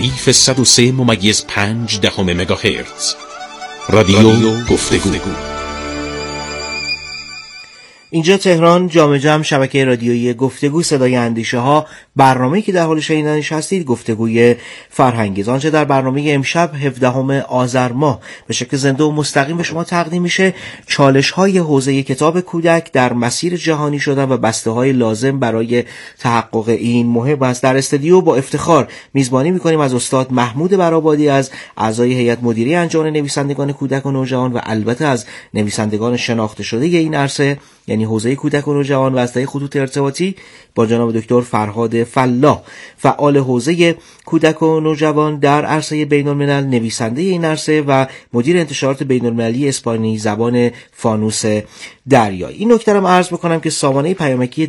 تضعیف 103.5 مگاهرتز. رادیو گفتگو. اینجا تهران، جامع جمع، شبکه رادیویی گفتگو، صدای اندیشه ها. برنامه‌ای که در حال شنیدنش هستید گفتگوی فرهنگی است. آنچه در برنامه امشب 17 آذر ماه به شکل زنده و مستقیم به شما تقدیم میشه، چالش‌های حوزه کتاب کودک در مسیر جهانی شدن و بسته‌های لازم برای تحقق این مهم است. در استودیو با افتخار میزبانی می‌کنیم از استاد محمود برآبادی، از اعضای هیئت مدیره انجمن نویسندگان کودک و نوجوان و البته از نویسندگان شناخته شده این عرصه، یعنی حوزه کودک و نوجوان، و از طریق خطوط ارتباطی با جناب دکتر فرهاد فلاح، فعال حوزه کودک و نوجوان در عرصه بین‌الملل، نویسنده این عرصه و مدیر انتشارات بین‌المللی اسپانیایی زبان فانوس دریایی. این نکته رو عرض بکنم که سامانه پیامکی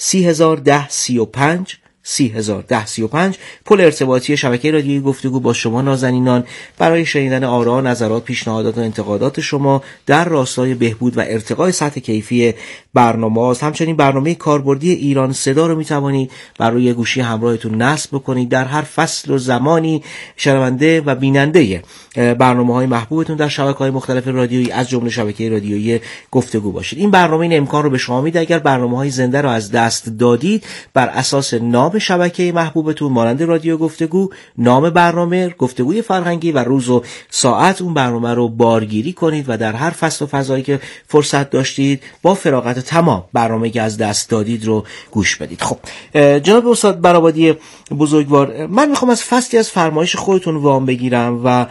301035 پل ارتباطی شبکه رادیویی گفتگو با شما نازنینان برای شنیدن آرا، نظرات، پیشنهادات و انتقادات شما در راستای بهبود و ارتقای سطح کیفی برنامه است. همچنین برنامه کاربردی ایران صدا رو میتوانید برای گوشی همراهتون نصب بکنید. در هر فصل و زمانی شنونده و بیننده برنامه‌های محبوبتون در شبکه‌های مختلف رادیویی از جمله شبکه رادیویی گفتگو باشید. این برنامه این امکان رو به شما میده اگر برنامه‌های زنده رو از دست دادید، بر اساس نام شبکه محبوبتون مانند رادیو گفتگو، نام برنامه گفتگوی فرهنگی و روز و ساعت اون برنامه رو بارگیری کنید و در هر فصل و فضایی که فرصت داشتید با فراغت تمام برنامه‌ای که از دست دادید رو گوش بدید. خب جناب استاد برآبادی بزرگوار، من میخوام از فصلی از فرمایش خودتون وام بگیرم و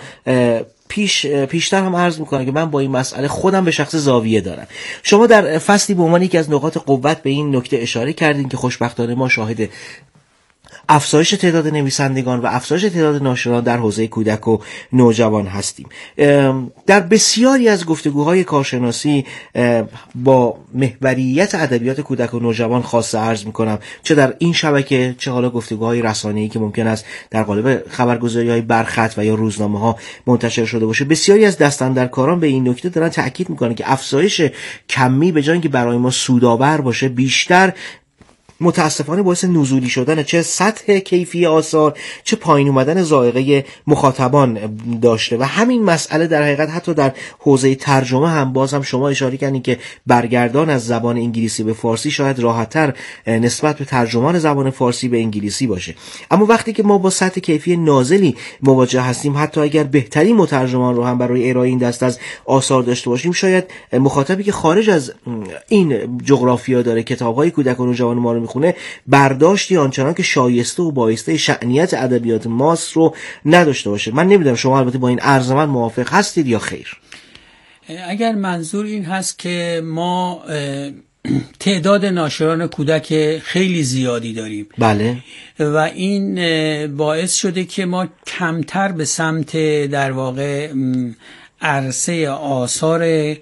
پیشتر هم عرض میکنم که من با این مسئله خودم به شخص زاویه دارم. شما در فصلی به عنوان یکی از نقاط قوت به این نکته اشاره کردین که خوشبختانه ما شاهد افزایش تعداد نویسندگان و افزایش تعداد ناشران در حوزه کودک و نوجوان هستیم. در بسیاری از گفتگوهای کارشناسی با محوریت ادبیات کودک و نوجوان خاصه عرض میکنم، چه در این شبکه چه حالا گفتگوهای رسانه‌ای که ممکن است در قالب خبرگزاری‌های برخط و یا روزنامه‌ها منتشر شده باشه، بسیاری از دستاندرکاران به این نکته دارن تاکید میکنن که افزایش کمی به جای اینکه برای ما سودآور باشه، بیشتر متاسفانه باعث نزولی شدن چه سطح کیفی آثار چه پایین اومدن ذائقه مخاطبان داشته. و همین مسئله در حقیقت حتی در حوزه ترجمه هم باز هم شما اشاره کردین که برگردان از زبان انگلیسی به فارسی شاید راحت‌تر نسبت به ترجمان زبان فارسی به انگلیسی باشه. اما وقتی که ما با سطح کیفی نازلی مواجه هستیم، حتی اگر بهترین مترجمان رو هم برای ارائه این دست از آثار داشته باشیم، شاید مخاطبی که خارج از این جغرافیا داره کتاب‌های کودک و نوجوان ما رو خونه برداشتی آنچنان که شایسته و بایسته شأنیت ادبیات ماست رو نداشته باشه. من نمیدونم شما البته با این عرض من موافق هستید یا خیر؟ اگر منظور این هست که ما تعداد ناشران کودک خیلی زیادی داریم، بله، و این باعث شده که ما کمتر به سمت در واقع عرصه آثار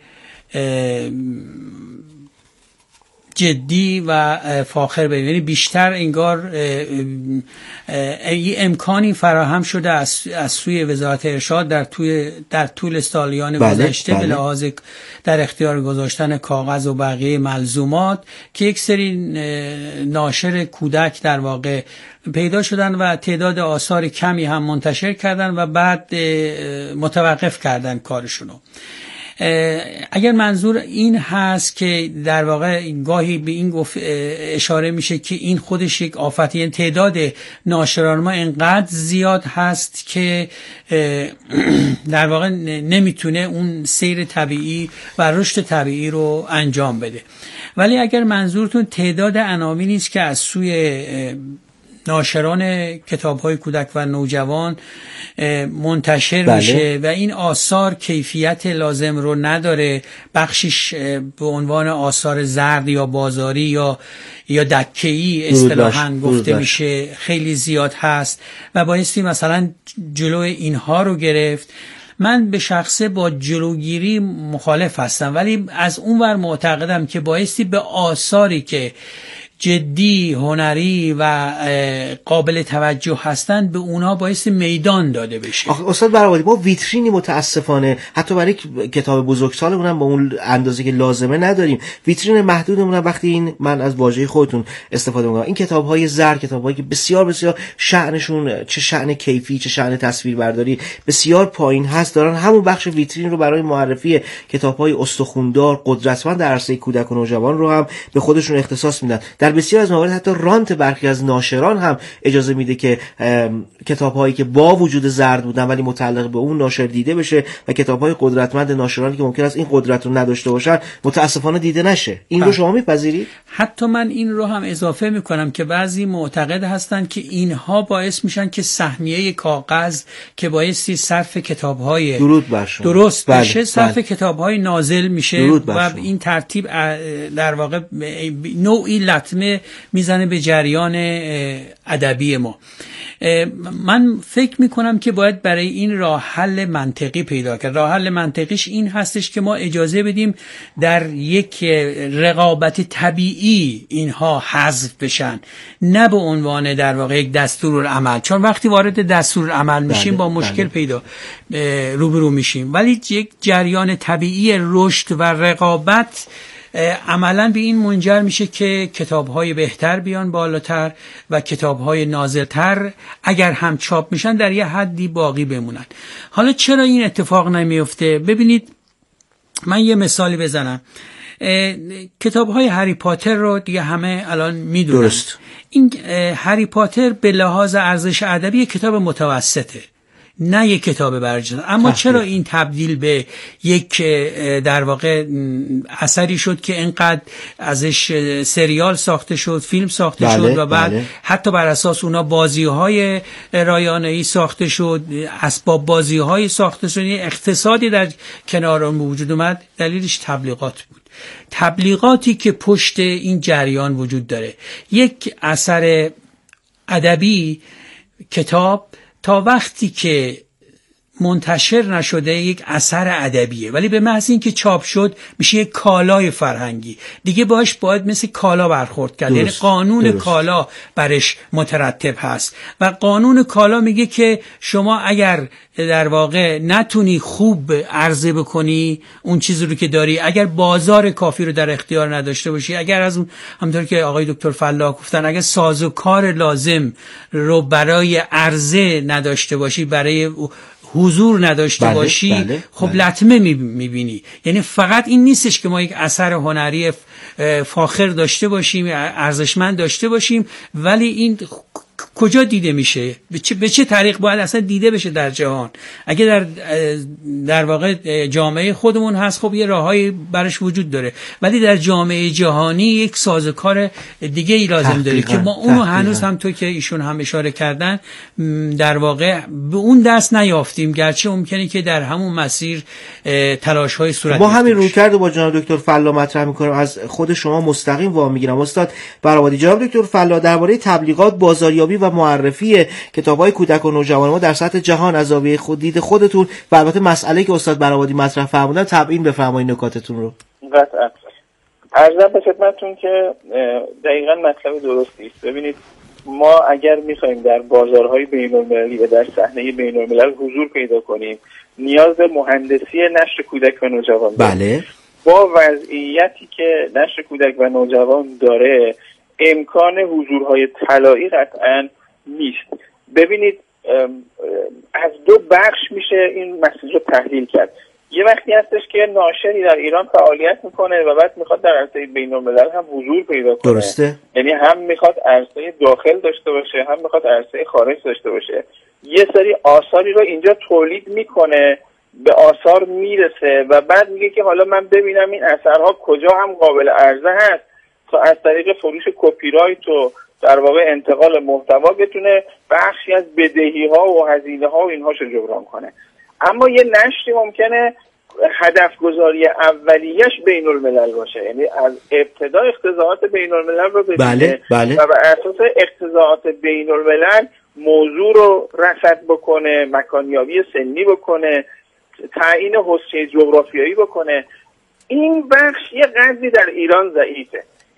جدی و فاخر بریم، یعنی بیشتر انگار امکانی فراهم شده از سوی وزارت ارشاد در طول سالیان گذشته به لحاظ در اختیار گذاشتن کاغذ و بقیه ملزومات که یک سری ناشر کودک در واقع پیدا شدن و تعداد آثار کمی هم منتشر کردن و بعد متوقف کردن کارشونو. اگر منظور این هست که در واقع گاهی به این اشاره میشه که این خودش یک آفت، یعنی تعداد ناشران ما اینقدر زیاد هست که در واقع نمیتونه اون سیر طبیعی و رشد طبیعی رو انجام بده. ولی اگر منظورتون تعداد عناوینی نیست که از سوی ناشران کتاب‌های کودک و نوجوان منتشر میشه و این آثار کیفیت لازم رو نداره، بخشش به عنوان آثار زرد یا بازاری یا دکه‌ای اصطلاحاً گفته میشه خیلی زیاد هست و بایستی مثلا جلو اینها رو گرفت. من به شخصه با جلوگیری مخالف هستم، ولی از اون ور معتقدم که بایستی به آثاری که جدی، هنری و قابل توجه هستند به اونا باعث میدان داده بشه. استاد برآوردی، ما ویترینی متاسفانه حتی برای کتاب بزرگسالمون هم با اون اندازه که لازمه نداریم. ویترین محدودمون هم وقتی این، من از واژه خودتون استفاده می‌کنم، این کتاب‌های زر، کتاب‌هایی که بسیار بسیار شأنشون چه شأن کیفی چه شأن تصویربرداری بسیار پایین هست، دارن همون بخش ویترین رو برای معرفی کتاب‌های استخوندار قدرتمند در عرصه کودک و نوجوان رو هم به خودشون اختصاص میدن. در بسیار از موارد حتی رانت برخی از ناشران هم اجازه میده که کتاب‌هایی که با وجود زرد بودن ولی متعلق به اون ناشر دیده بشه و کتاب‌های قدرتمند ناشرانی که ممکن است این قدرت رو نداشته باشن متاسفانه دیده نشه. این رو شما میپذیرید؟ حتی من این رو هم اضافه میکنم که بعضی معتقد هستند که اینها باعث میشن که سهمیه کاغذ که بایستی صرف کتاب‌های درست بشه صرف کتاب‌های نازل میشه و این ترتیب در واقع نوعی لطمه میزنه به جریان ادبی ما. من فکر میکنم که باید برای این راه حل منطقی پیدا کرد. راه حل منطقیش این هستش که ما اجازه بدیم در یک رقابت طبیعی اینها حذف بشن، نه به عنوان در واقع یک دستورالعمل، چون وقتی وارد دستورالعمل میشیم با مشکل پیدا روبرو میشیم، ولی یک جریان طبیعی رشد و رقابت عملاً به این منجر میشه که کتاب‌های بهتر بیان بالاتر و کتاب‌های نازل‌تر اگر هم چاپ میشن در یه حدی باقی بمونن. حالا چرا این اتفاق نمیفته؟ ببینید من یه مثالی بزنم. کتاب‌های هری پاتر رو دیگه همه الان میدونن. درست. این هری پاتر به لحاظ ارزش ادبی کتاب متوسطه، نه یک کتاب برجسته، اما چرا این تبدیل به یک در واقع اثری شد که اینقدر ازش سریال ساخته شد، فیلم ساخته شد و بعد حتی بر اساس اونا بازی‌های رایانه‌ای ساخته شد، اسباب بازی‌های ساخته شد، اقتصادی در کنار اون وجود اومد؟ دلیلش تبلیغات بود. تبلیغاتی که پشت این جریان وجود داره. یک اثر ادبی، کتاب، تا وقتی که منتشر نشده یک اثر ادبیه، ولی به محض اینکه چاپ شد میشه یک کالای فرهنگی دیگه، باید مثل کالا برخورد کرد. یعنی قانون کالا برش مترتب هست و قانون کالا میگه که شما اگر در واقع نتونی خوب عرضه بکنی اون چیزی رو که داری، اگر بازار کافی رو در اختیار نداشته باشی، اگر از اون همونطور که آقای دکتر فلاح گفتن اگر سازوکار لازم رو برای عرضه نداشته باشی، برای حضور نداشته باشی، خب لطمه میبینی. یعنی فقط این نیستش که ما یک اثر هنری فاخر داشته باشیم، ارزشمند داشته باشیم، ولی این کجا دیده میشه؟ به چه طریق باید اصلا دیده بشه در جهان؟ اگه در واقع جامعه خودمون هست، خب یه راههایی برش وجود داره، ولی در جامعه جهانی یک سازوکار دیگه ای لازم داره که ما اونو هنوز هم تو که ایشون هم اشاره کردن در واقع به اون دست نیافتیم، گرچه ممکنه که در همون مسیر تلاش‌های صورت گرفته. ما همین رویکرد با جناب دکتر فلاح مطرح می‌کنیم، از خود شما مستقیم وام میگیرم. استاد برآوردی، جناب دکتر فلاح درباره تبلیغات، بازاریابی و معرفی کتاب‌های کودک و نوجوان ما در سطح جهان از زاویه دید خودتون و البته مسئله که استاد برآوردی مطرح فرمودن تبیین بفرمایید نکاتتون رو. قطعاً عرض به خدمتتون که دقیقاً مطلب درستی است. ببینید ما اگر می‌خوایم در بازارهای بین‌المللی و در صحنه بین‌الملل حضور پیدا کنیم، نیاز به مهندسی نشر کودک و نوجوان داریم. با وضعیتی که نشر کودک و نوجوان داره، امکان حضورهای طلایی قطعاً نیست. ببینید از دو بخش میشه این مسئله رو تحلیل کرد. یه وقتی هستش که ناشری در ایران فعالیت میکنه و بعد میخواد در عرصه بین‌الملل هم حضور پیدا کنه. درسته. یعنی هم میخواد عرصه داخل داشته باشه، هم میخواد عرصه خارج داشته باشه. یه سری آثاری رو اینجا تولید میکنه، به آثار میرسه و بعد میگه که حالا من ببینم این اثرها کجا هم قابل عرضه هست تا از طریق فروش کپی رایت و در واقع انتقال محتوا بتونه بخشی از بدهی‌ها و هزینه‌ها و اینهاشو جبران کنه. اما یه نشری ممکنه هدف گذاری اولیش بین الملل باشه، یعنی از ابتدا اقتضاعات بین الملل رو ببینه و بر اساس اقتضاعات بین الملل موضوع رو رصد بکنه، مکانیابی سنی بکنه، تعیین حوزه جغرافیایی بکنه. این بخش یه قدری در ایران ضعیفه.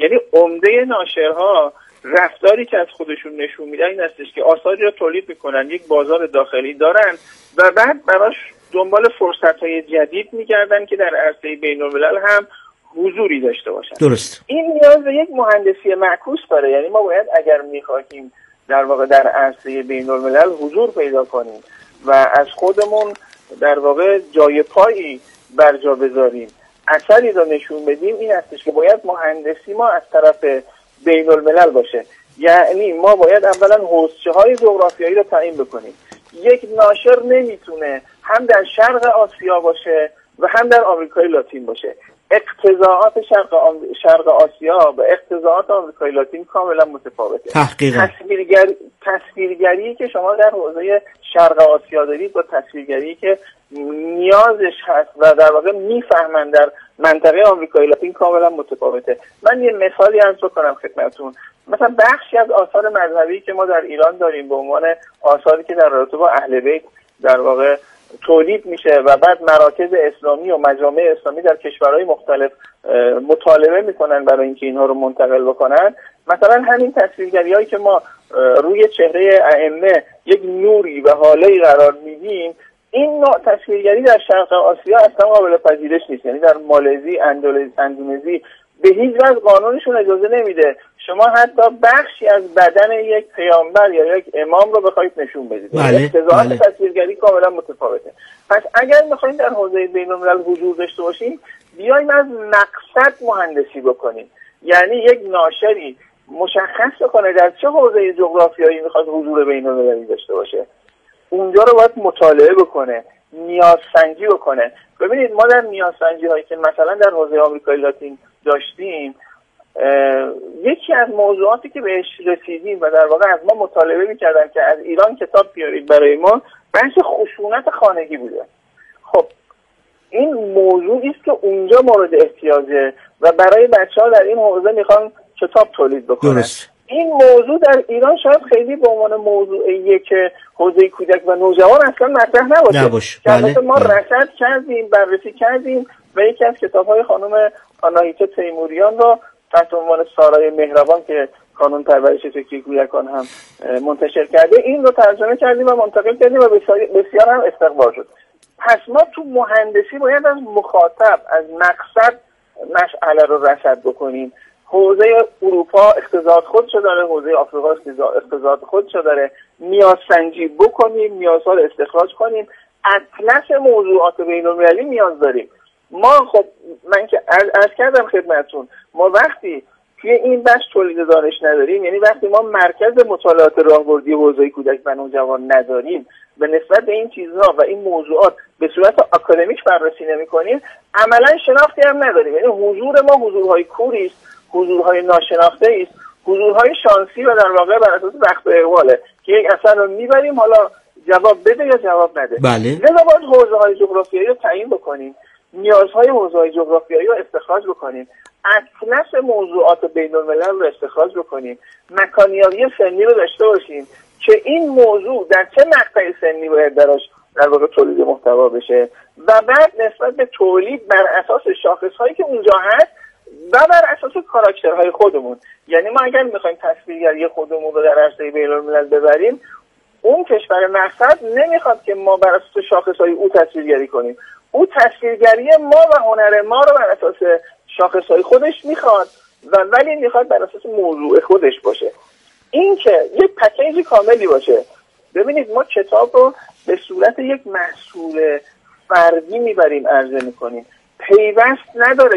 یعنی عمده ناشرها رفتاری که از خودشون نشون میدن این هستش که آثاری رو تولید میکنن، یک بازار داخلی دارن و بعد براش دنبال فرصت‌های جدید میگردن که در عرصه بین‌الملل هم حضوری داشته باشن. درست. این نیاز به یک مهندسی معکوس داره. یعنی ما باید اگر میخواهیم در واقع در عرصه بین‌الملل حضور پیدا کنیم و از خودمون در واقع جای پایی بر جا بذاریم، اثری رو نشون بدیم، این هستش که باید مهندسی ما از طرف بین‌الملل باشه. یعنی ما باید اولا حوزه‌های جغرافیایی رو تعیین بکنیم. یک ناشر نمیتونه هم در شرق آسیا باشه و هم در آمریکای لاتین باشه. اقتضاعات شرق آسیا و اقتضاعات آمریکای لاتین کاملا متفاوته. تحقیقا تصویرگری که شما در حوزه شرق آسیا دارید با تصویرگری که نیازش هست و در واقع میفهمن در منطقه آمریکای لاتین کاملا متفاوته. من یه مثالی عرض بکنم خدمتتون. مثلا بخشی از آثار مذهبی که ما در ایران داریم به عنوان آثاری که در رابطه با اهل بیت در واقع تولید میشه و بعد مراکز اسلامی و مجامع اسلامی در کشورهای مختلف مطالبه میکنن برای اینکه اینها رو منتقل بکنن، مثلا همین تصویرگری‌هایی که ما روی چهره ائمه یک نوری و حاله‌ای قرار میدیم، این نوع تصویرگری در شرق آسیا اصلا قابل پذیرش نیست. یعنی در مالزی، اندونزی به هیچ وجه قانونشون اجازه نمیده شما حتی بخشی از بدن یک پیامبر یا یک امام رو بخواید نشون بدید. اقتضاعات تصویرگری کاملا متفاوته. پس اگر میخوایم در حوزه بین‌الملل حضور داشته باشیم، بیایم از مقصد مهندسی بکنیم. یعنی یک ناشری مشخص کنه در چه حوزه جغرافیایی میخواد حضور بین‌المللی داشته باشه، اونجا رو باید مطالعه بکنه، نیازسنجی بکنه. ببینید ما در نیازسنجی هایی که مثلا در حوزه آمریکای لاتین داشتیم، یکی از موضوعاتی که بهش رسیدیم و در واقع از ما مطالبه میکردن که از ایران کتاب بیارید برای ما، بحث خشونت خانگی بوده. خب این موضوعی است که اونجا مورد احتیاجه و برای بچه‌ها در این حوزه میخوان کتاب تولید بکنن. درست. این موضوع در ایران شاید خیلی به عنوان موضوعیه که حوزه کودک و نوجوان اصلا مطرح نباشه. بله. ما رصد کردیم، بررسی کردیم و یکی از کتاب‌های خانم آناهیتا تیموریان رو تحت عنوان سارای مهربان که کانون پرورش فکری کودکان هم منتشر کرده، این رو ترجمه کردیم و منتقل کردیم و بسیار هم استقبال شد. پس ما تو مهندسی باید از مخاطب، از مقصد مشعله رو رصد بکنیم. حوزه اروپا اقتضاعات خودشو داره، حوزه آفریقا اقتضاعات خودشو داره. نیازسنجی بکنیم، نیازها رو استخراج کنیم. اطلس موضوعات بین‌المللی نیاز داریم. ما خب من که عرض کردم خدمتتون، ما وقتی توی این بخش تولید دانش نداریم، یعنی وقتی ما مرکز مطالعات راهبردی حوزه کودک و نوجوان نداریم، به نسبت به این چیزها و این موضوعات به صورت آکادمیک بررسی نمی‌کنیم، عملاً شناختی هم نداریم. یعنی حضور ما حضورهای کوری است، حضورهای ناشناخته است، حضورهای شانسی و در واقع بر اساس وقت و اقباله که یک اثر رو میبریم حالا جواب بده یا جواب نده. بله. لذا باید حوزه‌های جغرافیایی رو تعیین بکنیم، نیازهای حوزه‌های جغرافیایی رو استخراج بکنیم، اطلس موضوعات بین‌الملل رو استخراج بکنیم، مکانیابی سنی رو داشته باشیم که این موضوع در چه مقطع سنی باید براش در واقع تولید محتوا بشه و بعد نسبت به تولید بر اساس شاخص‌هایی که اونجا هست و بر اساس کاراکترهای خودمون. یعنی ما اگر می‌خوایم تصویرگری خودمون رو در عرصه بین‌الملل ببریم، اون کشور مقصد نمیخواد که ما بر اساس شاخص‌های او تصویرگری کنیم. او تصویرگری ما و هنر ما رو بر اساس شاخص‌های خودش میخواد و ولی میخواد بر اساس موضوع خودش باشه. این که یک پکیج کاملی باشه. ببینید ما کتاب رو به صورت یک محصول فردی میبریم عرضه میکنیم. پیوست نداره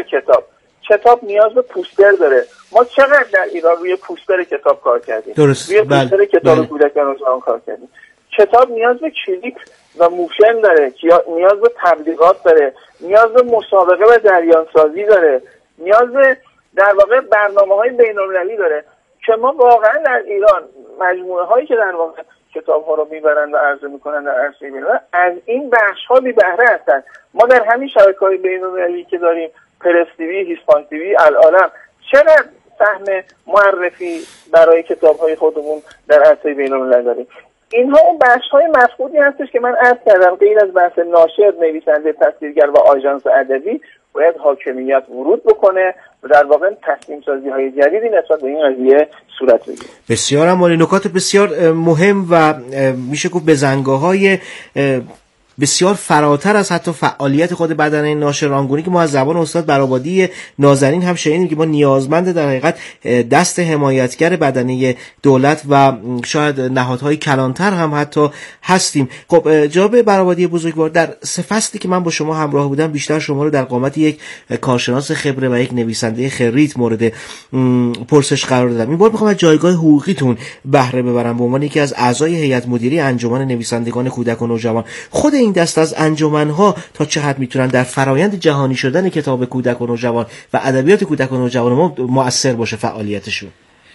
کتاب نیاز به پوستر داره. ما چقدر در ایران روی پوستر کتاب کار کردیم؟ درست. روی پوستر کتاب کودک و نوجوان کار کردیم. کتاب نیاز به کلیپ و موشن داره، نیاز به تبلیغات داره، نیاز به مسابقه و جریان سازی داره، نیاز به در واقع برنامه‌های بین‌المللی داره که ما واقعا در ایران مجموعه هایی که در واقع کتاب ها رو میبرن و عرضه میکنن در عرصه بین‌المللی از این بخش ها بی بهره هستن. ما در همین شبکه‌های بین‌المللی که داریم، پرس تیوی، هیسپان تیوی، العالم، چقدر سهم معرفی برای کتاب های خودمون در عرصه بین‌المللی داریم. اینها اون بخش‌های مفقودی هستش که من عرض کردم. غیر از بحث ناشر، نویسنده، تصویرگر و آژانس ادبی، باید حاکمیت ورود بکنه و در واقع تصمیم سازی های جدیدی نسبت به این قضیه صورت بگیره. بسیار عالی، نکات بسیار مهم و میشه گفت بزنگاه‌های بسیار فراتر از حتی فعالیت خود بدنه ناشر آنگونه که ما از زبان استاد برآبادی نازنین هم شنیدیم که ما نیازمند در حقیقت دست حمایتگر بدنه دولت و شاید نهادهای کلانتر هم حتی هستیم. خب جناب برآبادی بزرگوار، در سه فصلی که من با شما همراه بودم بیشتر شما رو در قامت یک کارشناس خبره و یک نویسنده خریت مورد پرسش قرار دادم. این بار میخوام از جایگاه حقوقیتون بهره ببرم به عنوان یکی از اعضای هیئت مدیره انجمن نویسندگان کودک و نوجوان. خود این دست از انجمن‌ها تا چه حد میتونن در فرایند جهانی شدن کتاب کودک و نوجوان و ادبیات کودک و نوجوان ما مؤثر باشه فعالیتشون؟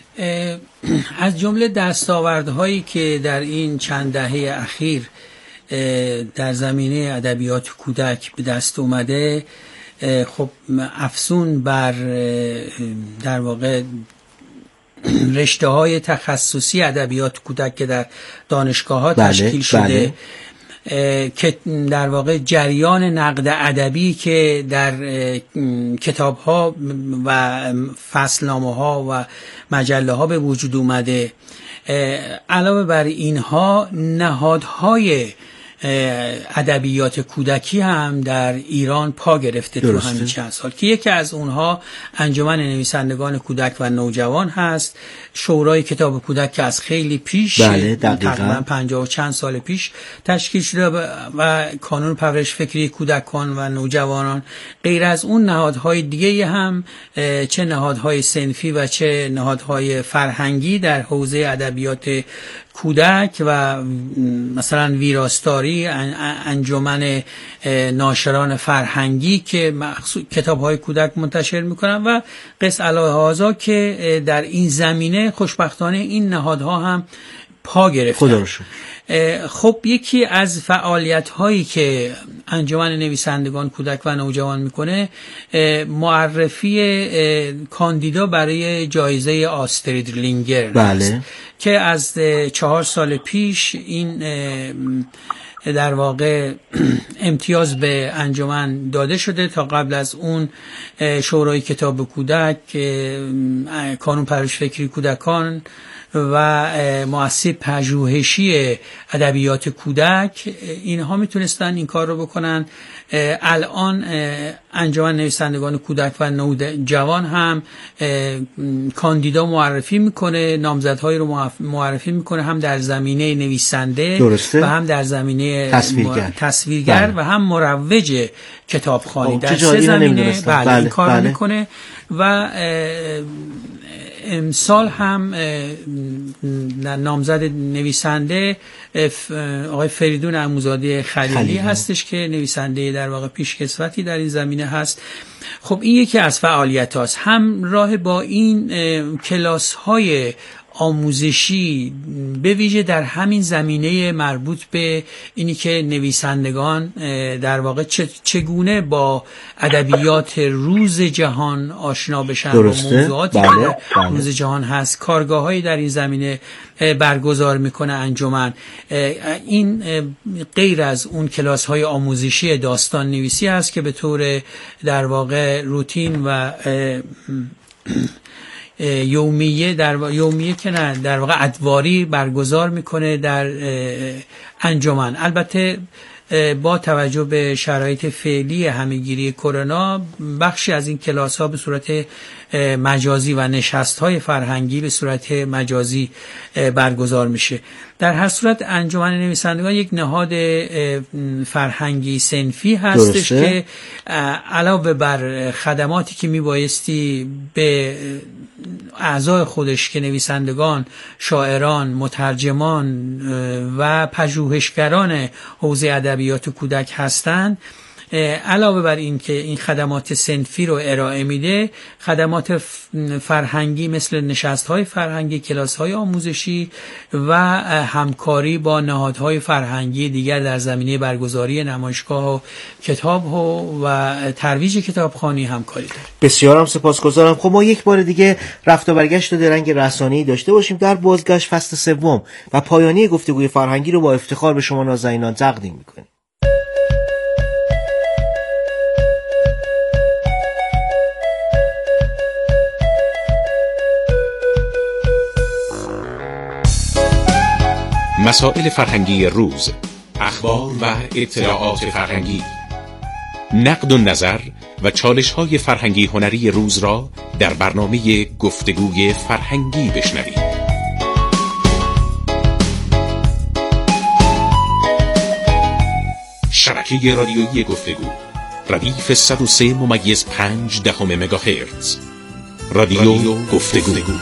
از جمله دستاوردهایی که در این چند دهه اخیر در زمینه ادبیات کودک به دست اومده، خب افزون بر در واقع رشته‌های تخصصی ادبیات کودک که در دانشگاه‌ها تشکیل شده، که در واقع جریان نقد ادبی که در کتاب‌ها و فصلنامه‌ها و مجله‌ها به وجود اومده، علاوه بر اینها نهادهای ادبیات کودکی هم در ایران پا گرفته تو همین چند سال، که یکی از اونها انجمن نویسندگان کودک و نوجوان هست. شورای کتاب کودک که از خیلی پیش، تقریبا 50 و چند سال پیش تشکیل شده، و کانون پرورش فکری کودکان و نوجوانان. غیر از اون نهادهای دیگه هم، چه نهادهای صنفی و چه نهادهای فرهنگی در حوزه ادبیات کودک و مثلا ویراستاری، انجمن ناشران فرهنگی که کتاب‌های کودک منتشر می‌کنن و قص علیه هذا که در این زمینه خوشبختانه این نهادها هم پا گرفتن. خب یکی از فعالیت‌هایی که انجمن نویسندگان کودک و نوجوان میکنه معرفی کاندیدا برای جایزه آسترید لینگر است که از 4 سال پیش این در واقع امتیاز به انجمن داده شده. تا قبل از اون شورای کتاب کودک، کانون پرورش فکری کودکان و مؤسسه پژوهشی ادبیات کودک، اینها میتونستن این کار رو بکنن. الان انجمن نویسندگان کودک و نوجوان هم کاندیدا معرفی میکنه، نامزدهایی رو معرفی میکنه، هم در زمینه نویسنده و هم در زمینه تصویرگر و هم مروج کتابخوانی. در سه زمینه این کار میکنه. و امسال هم نامزد نویسنده آقای فریدون عموزاده خلیلی هستش که نویسنده در واقع پیشکسوتی در این زمینه هست. خب این یکی از فعالیت هاست. همراه با این کلاس های آموزشی به ویژه در همین زمینه مربوط به اینی که نویسندگان در واقع چگونه با ادبیات روز جهان آشنا بشن و موضوعاتی که در روز جهان هست، کارگاه‌هایی در این زمینه برگزار میکنه انجمن. این غیر از اون کلاس‌های آموزشی داستان نویسی هست که به طور در واقع روتین و یومیه که نه، در واقع ادواری برگزار میکنه در انجمن. البته با توجه به شرایط فعلی همهگیری کرونا، بخشی از این کلاس ها به صورت مجازی و نشست های فرهنگی به صورت مجازی برگزار میشه. در هر صورت انجمن نویسندگان یک نهاد فرهنگی صنفی هستش که علاوه بر خدماتی که میبایستی به اعضای خودش که نویسندگان، شاعران، مترجمان و پژوهشگران حوزه ادبیات کودک هستند، علاوه بر این که این خدمات صنفی رو ارائه میده، خدمات فرهنگی مثل نشست‌های فرهنگی، کلاس‌های آموزشی و همکاری با نهادهای فرهنگی دیگر در زمینه برگزاری نمایشگاه و کتاب و ترویج کتابخوانی همکاری داره. بسیار هم سپاسگزارم. خب ما یک بار دیگه رفت و برگشت درنگ رسانه‌ای داشته باشیم در بازگشت فصل سوم و پایانی گفتگوی فرهنگی رو با افتخار به شما نازنینان تقدیم می‌کنیم. مسائل فرهنگی روز، اخبار و اطلاعات فرهنگی، نقد و نظر و چالش‌های فرهنگی هنری روز را در برنامه گفتگوی فرهنگی بشنوید. شبکه رادیویی گفتگو، ردیف 103.5 مگاهرتز. رادیو گفتگو.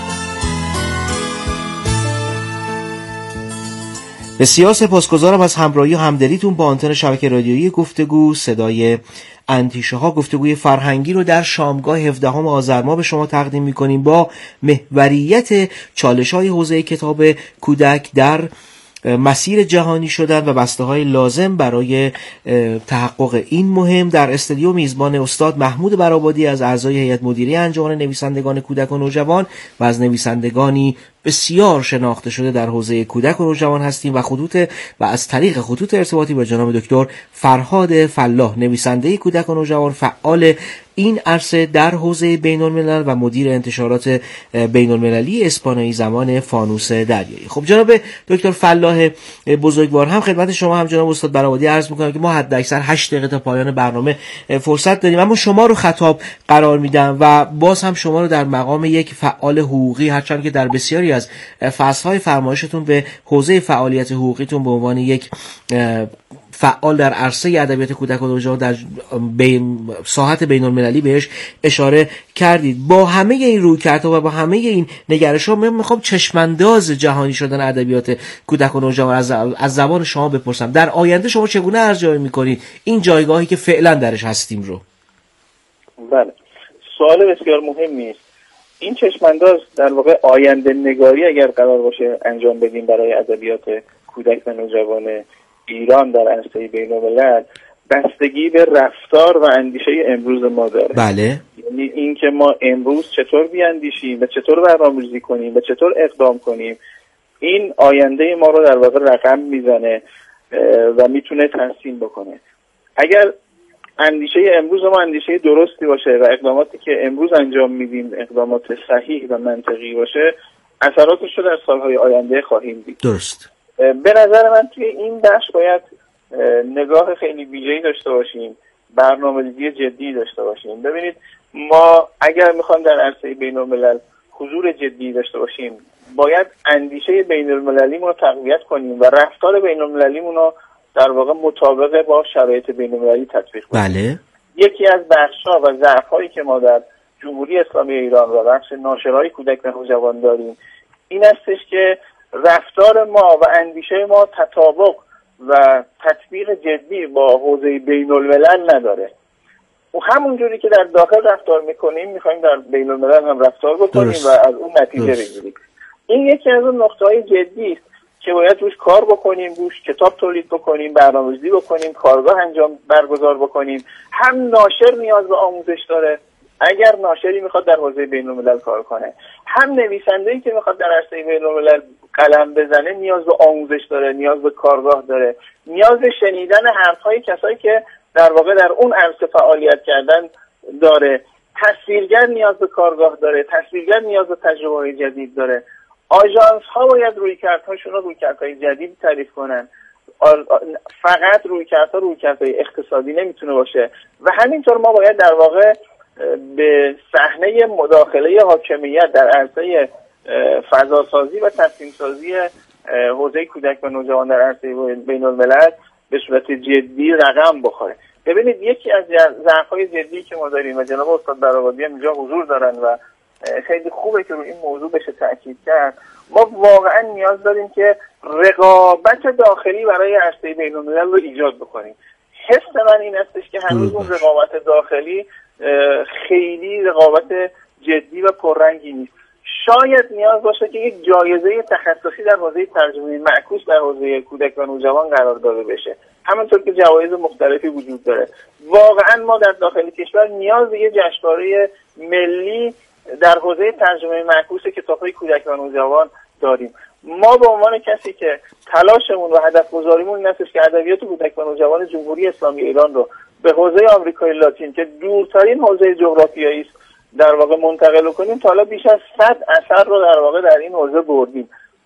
بسیار سپاسگزارم از همراهی و همدلیتون با آنتن شبکه رادیویی گفتگو. صدای اندیشه ها، گفتگوی فرهنگی رو در شامگاه 17 آذر ماه به شما تقدیم می‌کنیم با محوریت چالش‌های حوزه کتاب کودک در مسیر جهانی شدن و بسته‌های لازم برای تحقق این مهم. در استودیو میزبان استاد محمود برآبادی از اعضای هیئت مدیره انجمن نویسندگان کودک و نوجوان و از نویسندگانی بسیار شناخته شده در حوزه کودک و نوجوان هستیم و از طریق خطوط ارتباطی با جناب دکتر فرهاد فلاح، نویسنده کودک و نوجوان، فعال این عرصه در حوزه بین‌الملل و مدیر انتشارات بین‌المللی اسپانیایی زمان فانوس دریایی. خب جناب دکتر فلاح بزرگوار، هم خدمت شما هم جناب استاد برآبادی عرض می‌کنم که ما حداکثر 8 دقیقه تا پایان برنامه فرصت داریم، اما شما رو خطاب قرار میدم و باز هم شما رو در مقام یک فعال حقوقی، هرچند که در بسیاری از فصل‌های فرمایشتون به حوزه فعالیت حقوقیتون به عنوان یک فعال در عرصه ادبیات کودک و نوجوان در ساحت بین‌المللی بهش اشاره کردید. با همه این رویکردها و با همه این نگرش‌ها من میخوام چشمانداز جهانی شدن ادبیات کودک و نوجوان از زبان شما بپرسم. در آینده شما چگونه ارزیابی میکنید این جایگاهی که فعلا درش هستیم رو؟ بله، سوال بسیار مهمی است. این چشمانداز در واقع آینده نگاری اگر قرار باشه انجام بدیم برای ادبیات کودک و نوجوان ایران در عرصه بین‌الملل، بستگی به رفتار و اندیشه امروز ما داره. بله. یعنی این که ما امروز چطور بیاندیشیم و چطور برنامه‌ریزی کنیم و چطور اقدام کنیم، این آینده ما رو در واقع رقم میزنه و میتونه تحسین بکنه. اگر اندیشه امروز ما اندیشه درستی باشه و اقداماتی که امروز انجام میدیم اقدامات صحیح و منطقی باشه، اثراتش رو در سالهای آینده خواهیم دید. درست. به نظر من توی این بخش باید نگاه خیلی ویژه‌ای داشته باشیم، برنامه‌ریزی جدی داشته باشیم. ببینید، ما اگر میخوایم در عرصه بین‌الملل حضور جدی داشته باشیم، باید اندیشه بین‌المللیمون رو تقویت کنیم و رفتار بین‌المللیمون رو در واقع مطابق با شرایط بین‌المللی تطبیق کنیم. بله. یکی از بخش‌ها و ضعف‌هایی که ما در جمهوری اسلامی ایران و بخش ناشرهای کودک و نوجوان داریم این استش که رفتار ما و اندیشه ما تطابق و تطبیق جدی با حوزه بین‌الملل نداره. و همونجوری که در داخل رفتار میکنیم میخوایم در بین‌الملل هم رفتار بکنیم و از اون نتیجه بگیریم. این یکی از اون نقطه‌های جدی است که باید روش کار بکنیم، روش کتاب تولید بکنیم، برنامه‌ریزی بکنیم، کارگاه برگزار بکنیم. هم ناشر نیاز به آموزش داره اگر ناشری میخواد در حوزه بین‌الملل کار کنه، هم نویسنده‌ای که میخواد در عرصه بین‌الملل قلم بزنه نیاز به آموزش داره، نیاز به کارگاه داره، نیاز به شنیدن حرف‌های کسایی که در واقع در اون عرصه فعالیت کردن داره. تصویرگر نیاز به کارگاه داره، تصویرگر نیاز به تجربه‌های جدید داره. آژانس‌ها باید رویکردهاشون رو رویکردهای جدید تعریف کنن. فقط رویکردهای اقتصادی نمیتونه باشه و همینطور ما باید در واقع به صحنه مداخله حاکمیت در عرصه فضاسازی و تصمیم‌سازی حوزه کودک و نوجوان در عرصه بین‌الملل به صورت جدی رقم بخوره. ببینید، یکی از ضعف‌های جدی که ما داریم و جناب استاد برآبادی هم اینجا حضور دارن و خیلی خوبه که روی این موضوع بشه تاکید کرد، ما واقعا نیاز داریم که رقابت داخلی برای عرصه بین‌الملل رو ایجاد بکنیم. حس من این هستش که هنوز اون رقابت داخلی خیلی رقابت جدی و پررنگی نیست. شاید نیاز باشه که یک جایزه تخصصی در حوزه ترجمه معکوس در حوزه کودک و نوجوان قرار داده بشه، همونطور که جوایز مختلفی وجود داره. واقعا ما در داخل کشور نیاز به یه جشنواره ملی در حوزه ترجمه معکوس کتاب‌های کودک و نوجوان داریم. ما به عنوان کسی که تلاشمون و هدف گذاریمون این است که ادبیات کودک و نوجوان جمهوری اسلامی ایران رو به حوزه آمریکای لاتین که دورترین حوزه جغرافیایی است در واقع منتقل کنیم، تا حالا بیش از 100 اثر رو در واقع در این حوزه بردیم.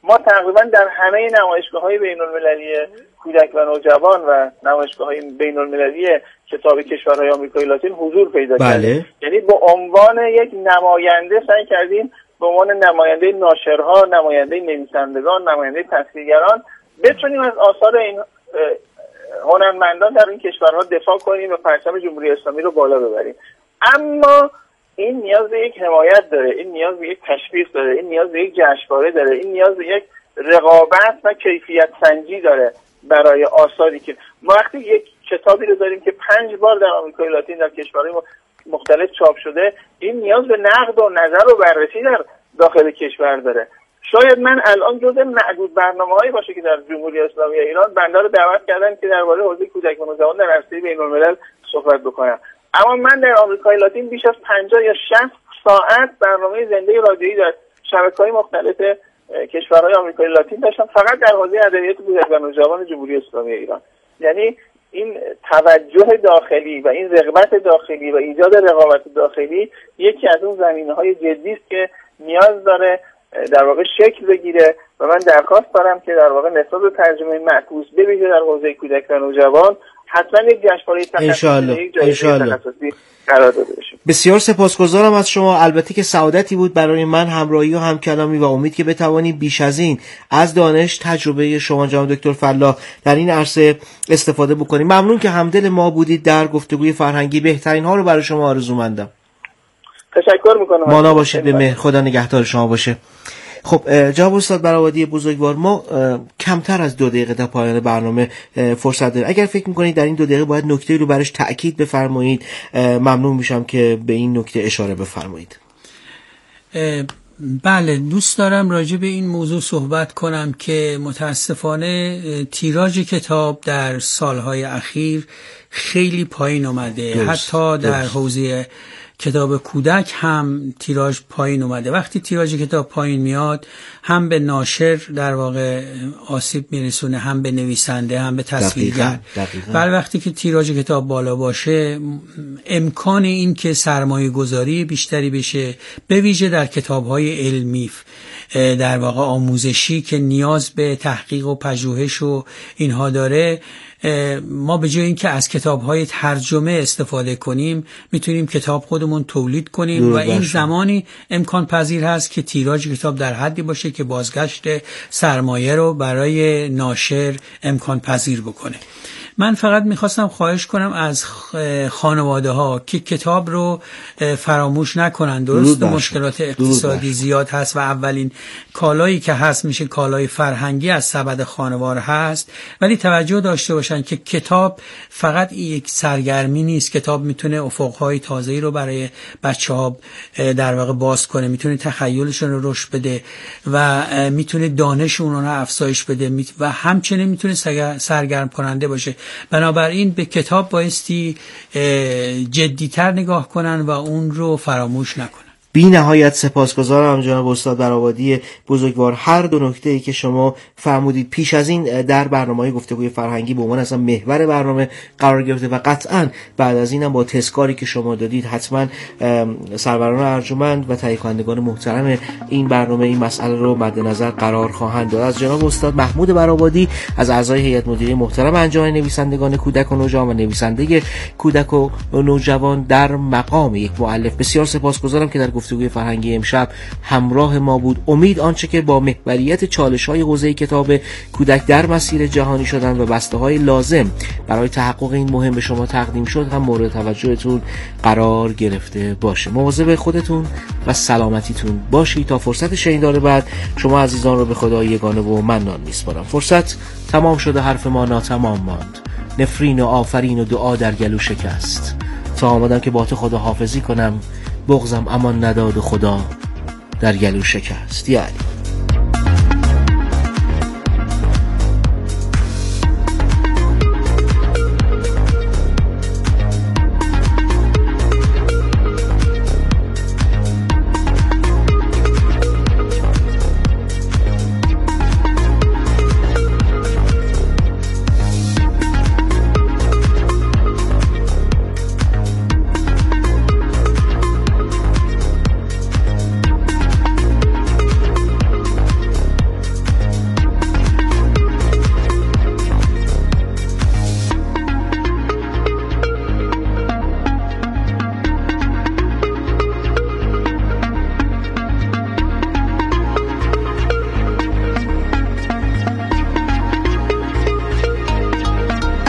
ما تقریبا در همه نمایشگاه‌های بین‌المللی کودک و نوجوان و نمایشگاه‌های بین‌المللی کتاب کشورهای آمریکای لاتین حضور پیدا کردیم. یعنی به عنوان یک نماینده سعی کردیم به عنوان نماینده ناشرها، نماینده نویسندگان، نماینده تصویرگران بتونیم از آثار این هنرمندان در این کشورها دفاع کنیم و پرچم جمهوری اسلامی رو بالا ببریم. اما این نیاز به یک حمایت داره، این نیاز به یک تشویق داره، این نیاز به یک جشنواره داره، این نیاز به یک رقابت و کیفیت سنجی داره برای آثاری که ما وقتی یک کتابی رو داریم که 5 بار در آمریکای لاتین در کشورهای مختلف چاپ شده، این نیاز به نقد و نظر و بررسی در داخل کشور داره. شاید من الان جزء معدود برنامه‌هایی باشه که در جمهوری اسلامی ایران بنده رو دعوت کردن که درباره حوزه کودک و نوجوان در عرصه بین‌الملل صحبت بکنم، اما من در آمریکای لاتین بیش از 50 یا 60 ساعت برنامه زنده رادیویی در شبکه‌های مختلف کشورهای آمریکای لاتین داشتم فقط در حوزه ادبیات کودک و نوجوان جمهوری اسلامی ایران. یعنی این توجه داخلی و این رغبت داخلی و ایجاد رقابت داخلی یکی از اون زمینه‌های جدی است که نیاز داره در واقع شکل بگیره و من درخواست دارم که در واقع نسبت به ترجمه معکوس ببینید در حوزه کودک و نوجوان حتما یک جشنواره تخصصی قرار داده بشه. بسیار سپاسگزارم از شما. البته که سعادتی بود برای من همراهی و همکلامی و امید که بتوانیم بیش از این از دانش تجربه شما جناب دکتر فلاح در این عرصه استفاده بکنیم. ممنون که همدل ما بودید در گفتگوی فرهنگی. بهترین ها رو برای شما آرزومندم. تشکر میکنم. مانا باشید به مهر. خدا نگهدار شما باشه. خب جناب استاد برآبادی بزرگوار، ما کمتر از 2 دقیقه تا پایان برنامه فرصت داریم. اگر فکر میکنید در این 2 دقیقه باید نکته‌ای رو برش تأکید بفرمایید، ممنون میشم که به این نکته اشاره بفرمایید. بله، دوست دارم راجع به این موضوع صحبت کنم که متاسفانه تیراژ کتاب در سالهای اخیر خیلی پایین اومده. حتی در حوزه کتاب کودک هم تیراژ پایین اومده. وقتی تیراژ کتاب پایین میاد هم به ناشر در واقع آسیب میرسونه، هم به نویسنده، هم به تصویرگر. ولی وقتی که تیراژ کتاب بالا باشه امکان این که سرمایه گذاری بیشتری بشه، به ویژه در کتاب‌های علمی در واقع آموزشی که نیاز به تحقیق و پژوهش و اینها داره، ما به جای اینکه از کتاب‌های ترجمه استفاده کنیم میتونیم کتاب خودمون تولید کنیم و این زمانی امکان پذیر هست که تیراژ کتاب در حدی باشه که بازگشت سرمایه رو برای ناشر امکان پذیر بکنه. من فقط میخواستم خواهش کنم از خانواده ها که کتاب رو فراموش نکنن. درست مشکلات اقتصادی زیاد هست و اولین کالایی که هست میشه کالای فرهنگی از سبد خانوار هست، ولی توجه داشته باشن که کتاب فقط یک سرگرمی نیست. کتاب میتونه افقهای تازه‌ای رو برای بچه‌ها در واقع باز کنه، میتونه تخیلشون رو رشد بده و میتونه دانش اونها رو افزایش بده و همچنین میتونه سرگرم کننده باشه. بنابراین به کتاب بایستی جدی‌تر نگاه کنن و اون رو فراموش نکنن. بی نهایت سپاسگزارم جناب استاد برآبادی بزرگوار. هر 2 نکته‌ای که شما فرمودید پیش از این در برنامه‌های گفتگوی فرهنگی به عنوان اصلا محور برنامه قرار گرفته و قطعاً بعد از اینم با تذکاری که شما دادید حتما سروران ارجمند و تهیه کنندگان محترم این برنامه این مسئله رو مد نظر قرار خواهند داد. از جناب استاد محمود برآبادی، از اعضای هیئت مدیره محترم انجمن نویسندگان کودک و نوجوان و نویسنده کودک و نوجوان در مقام یک مؤلف، بسیار سپاسگزارم که در گفتگوی فرهنگی امشب همراه ما بود. امید آنچه که با محوریت چالش‌های حوزه کتاب کودک در مسیر جهانی شدن و بسته‌های لازم برای تحقق این مهم به شما تقدیم شد هم مورد توجهتون قرار گرفته باشه. مواظب خودتون و سلامتیتون باشید. تا فرصت شنیدار بعد شما عزیزان رو به خدای یگانه و منان میسپارم. فرصت تمام شده، حرف ما ناتمام ماند. نفرین و آفرین و دعا در گلو شکست. تا آمدم که با تو خدا حافظی کنم، بغضم امان نداد و خدا در گلو شکست. یعنی